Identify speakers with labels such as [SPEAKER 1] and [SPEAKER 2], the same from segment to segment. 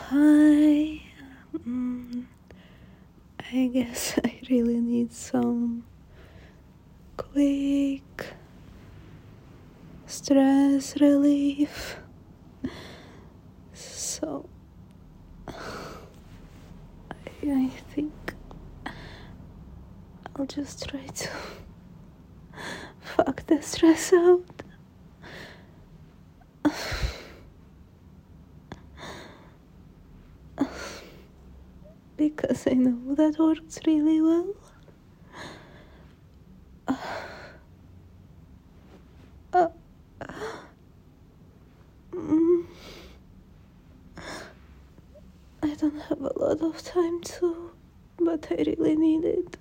[SPEAKER 1] Hi. Mm, I guess I really need some quick stress relief. So, I think I'll just try to fuck the stress out. Because I know that works really well. I don't have a lot of time to, but I really need it.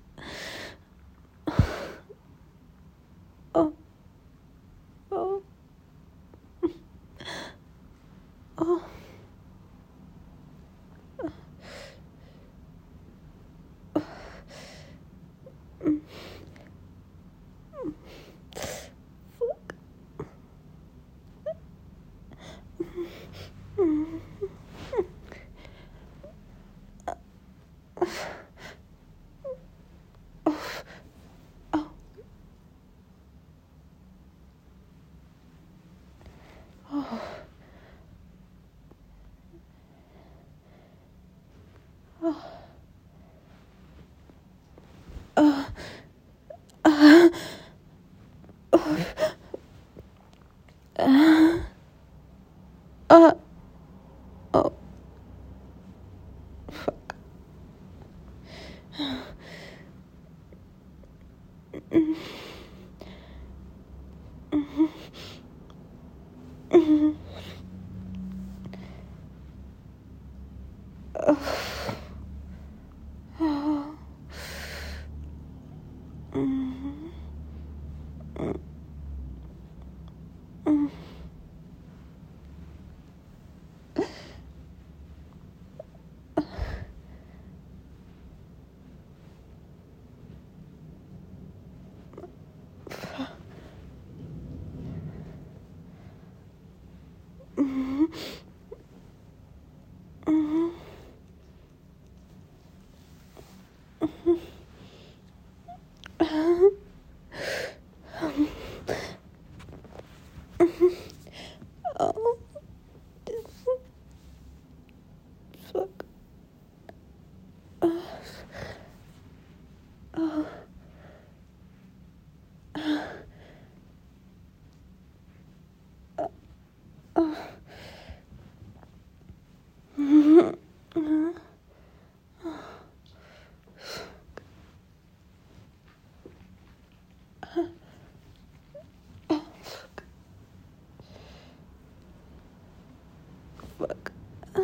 [SPEAKER 1] Oh. Oh. Oh. Oh. Fuck. Oh. Fuck. Fuck.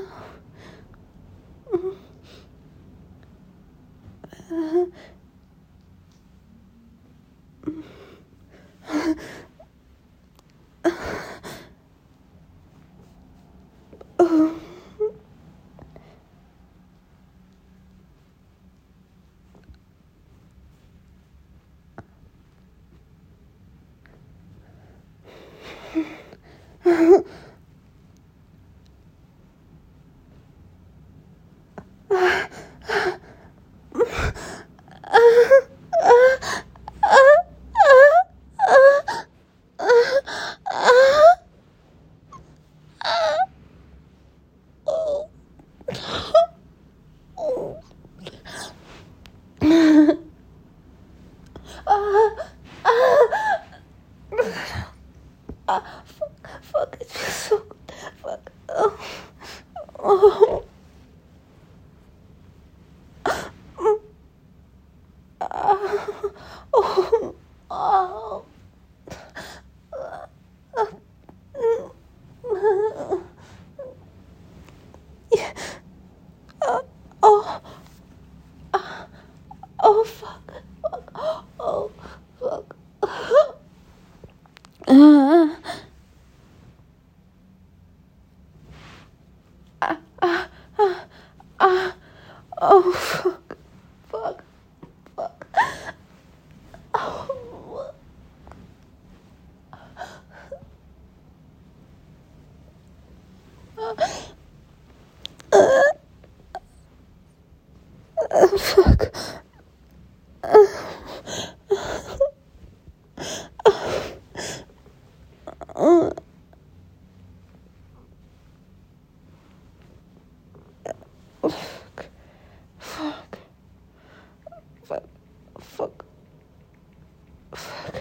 [SPEAKER 1] Fuck, it feels so good. Fuck. Oh. Oh. Oh. Oh. Yeah. Oh. Oh, fuck. Fuck. Oh, fuck. Oh, fuck. Fuck. Fuck. Oh. Fuck. Fuck. Fuck. Fuck. Fuck. Fuck.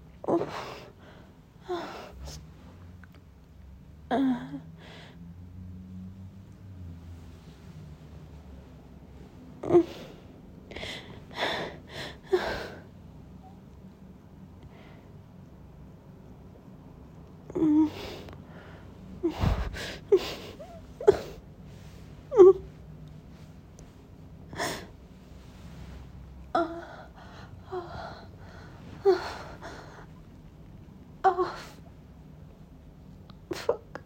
[SPEAKER 1] Oh, fuck.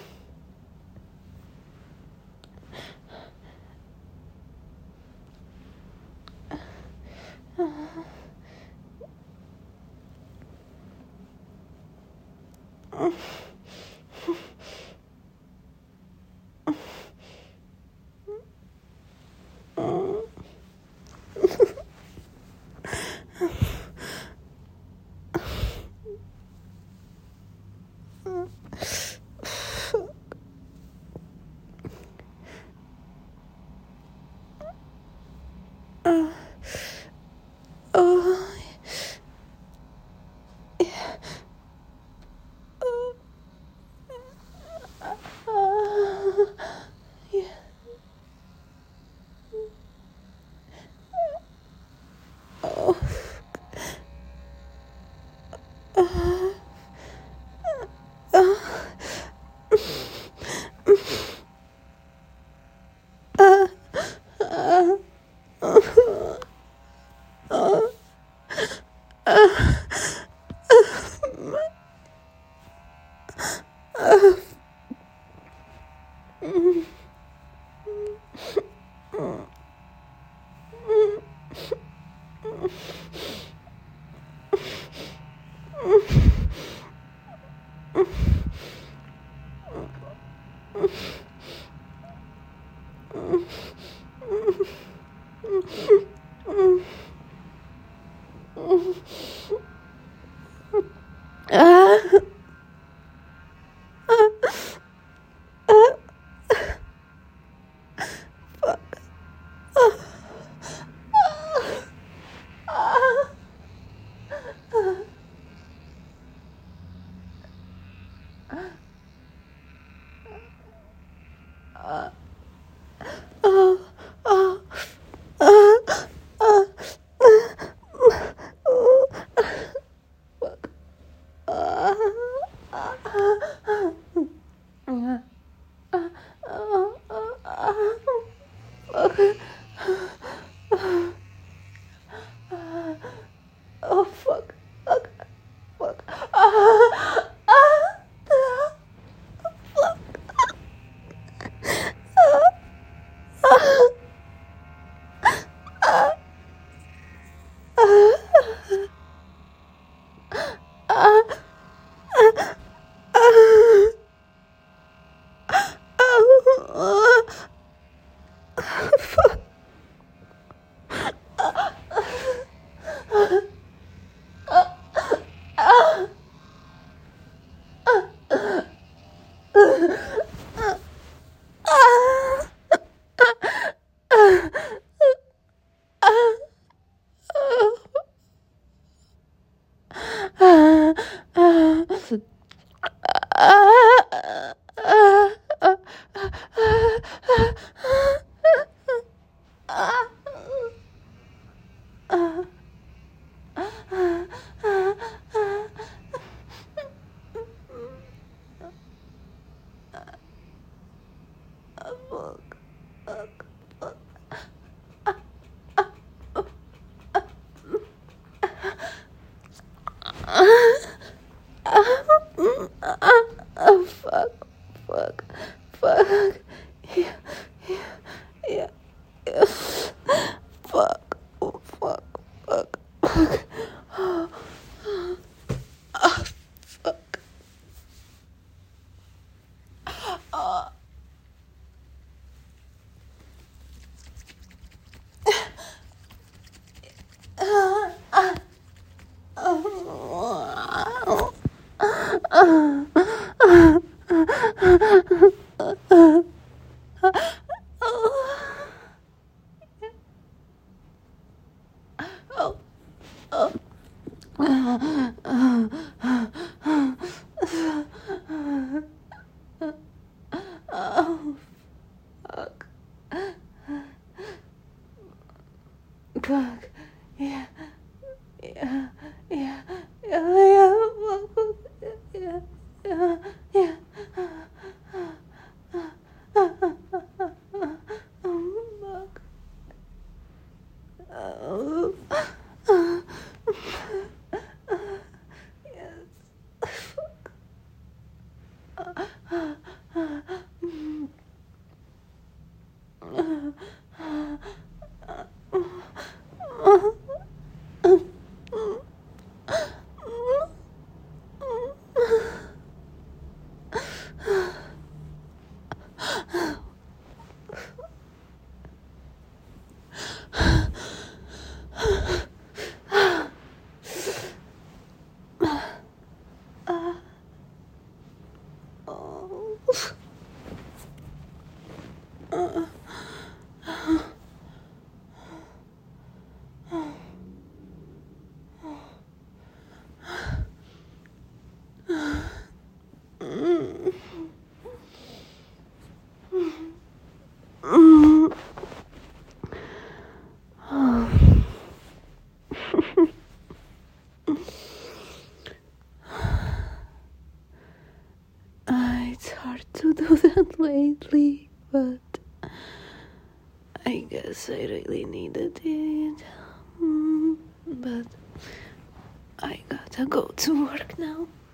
[SPEAKER 1] Oh, yeah. Oh, oh, fuck. Fuck. Fuck. Oh, fuck. Fuck. Fuck. Yeah. Yeah. Yeah. Yes. Fuck. Oh, fuck. Fuck. Fuck. Oh, fuck. Fuck. Fuck. Yeah. Yeah. Yeah. Yeah. Fuck. Yeah. Yeah. Yeah. Fuck. Oh. Yes. Fuck. It's hard to do that lately, but I guess I really needed it. But I gotta go to work now.